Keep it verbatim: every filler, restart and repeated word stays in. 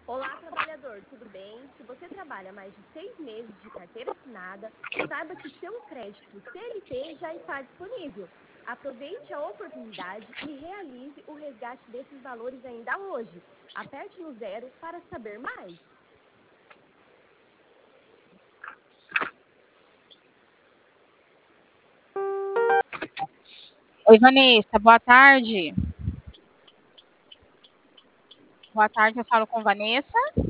Olá, trabalhador, tudo bem? Se você trabalha mais de seis meses de carteira assinada, saiba que seu crédito C L T já está disponível. Aproveite a oportunidade e realize o resgate desses valores ainda hoje. Aperte no zero para saber mais. Oi, Vanessa, boa tarde. Boa tarde, eu falo com Vanessa.